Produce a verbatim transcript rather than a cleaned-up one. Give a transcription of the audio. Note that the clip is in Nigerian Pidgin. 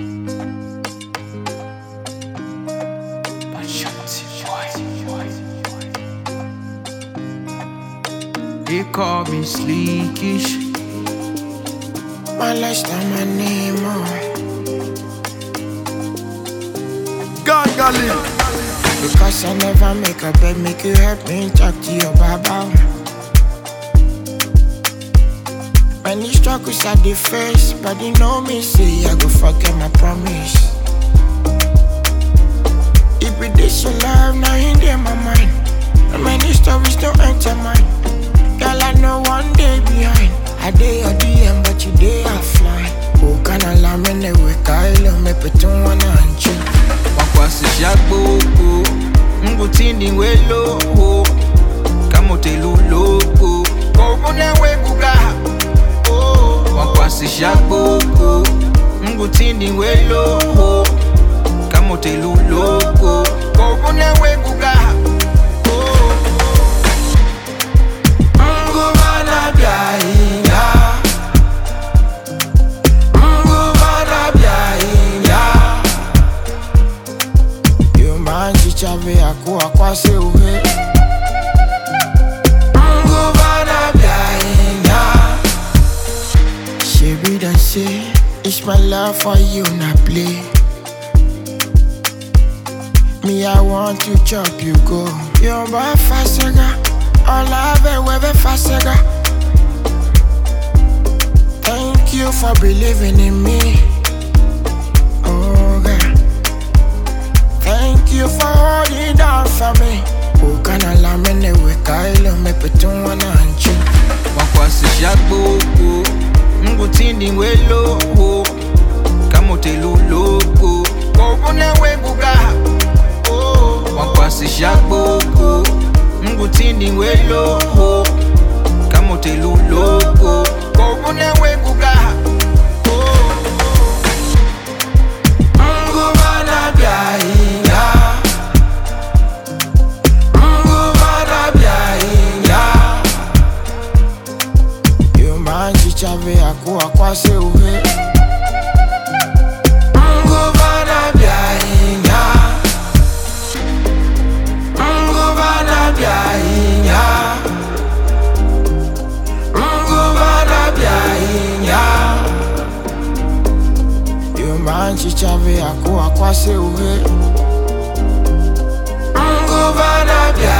They call me sleekish. My lifestyle, my name, oh. God, golly. Because I never make a bet, make you help me talk to your baba. Many struggles at the face, but you know me, say I go forget my promise. If it is your love, now in there my mind. And many stories don't enter mine. Girl, I know one day behind. I day your D M, but you day offline. Oh, can I lam in the way, Kyle, me put on one hand you. Wakwasi shakbo, ngutini we loho. Kamote lulo, kogune we kuga. Wakwasi shakbo, ngutini we loho. Kamote lulo, kogune we kuga. Chave akuwa kwa se uhe Ngubana biaina Shebi dan say it's my love for you na play. Me I want to chop you go. You ba fasega all have we fasega. Thank you for believing in me. Oh God, thank you for holding down for me. Oh, can I lam in the way, Kyle, me put on one hand you. Wakwasi shakbo, ngutini we loho. Kamote lulo, kogune we kuga. Wakwasi shakbo, ngutini we loho. Kamote lulo, kogune we kuga. Ngubana biaina Chave akuwa kwa se uhe Ngubana biaina Ngubana biaina Ngubana biaina Yumanchi chave akuwa kwa se uhe Ngubana biaina